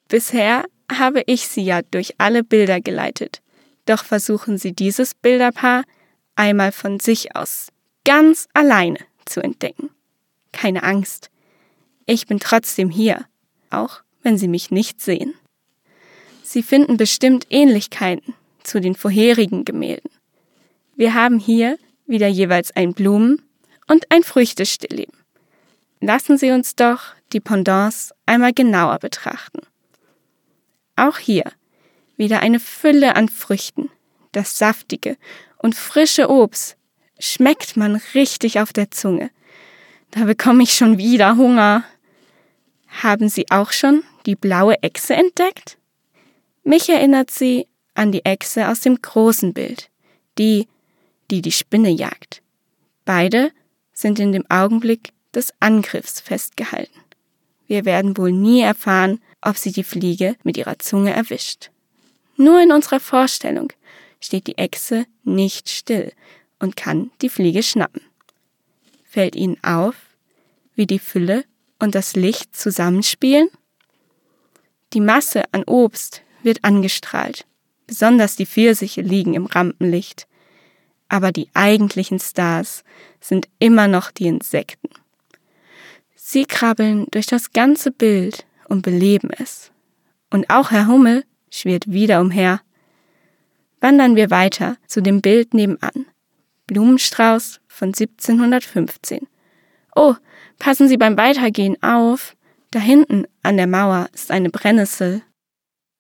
Bisher habe ich Sie ja durch alle Bilder geleitet. Doch versuchen Sie dieses Bilderpaar einmal von sich aus, ganz alleine zu entdecken. Keine Angst, ich bin trotzdem hier, auch wenn Sie mich nicht sehen. Sie finden bestimmt Ähnlichkeiten zu den vorherigen Gemälden. Wir haben hier wieder jeweils ein Blumen- und ein Früchtestillleben. Lassen Sie uns doch die Pendants einmal genauer betrachten. Auch hier wieder eine Fülle an Früchten. Das saftige und frische Obst schmeckt man richtig auf der Zunge. Da bekomme ich schon wieder Hunger. Haben Sie auch schon die blaue Echse entdeckt? Mich erinnert sie an die Echse aus dem großen Bild, die Spinne jagt. Beide sind in dem Augenblick des Angriffs festgehalten. Wir werden wohl nie erfahren, ob sie die Fliege mit ihrer Zunge erwischt. Nur in unserer Vorstellung steht die Echse nicht still und kann die Fliege schnappen. Fällt Ihnen auf, wie die Fülle und das Licht zusammenspielen? Die Masse an Obst wird angestrahlt. Besonders die Pfirsiche liegen im Rampenlicht. Aber die eigentlichen Stars sind immer noch die Insekten. Sie krabbeln durch das ganze Bild und beleben es. Und auch Herr Hummel schwirrt wieder umher. Wandern wir weiter zu dem Bild nebenan. Blumenstrauß von 1715. Oh, passen Sie beim Weitergehen auf. Da hinten an der Mauer ist eine Brennnessel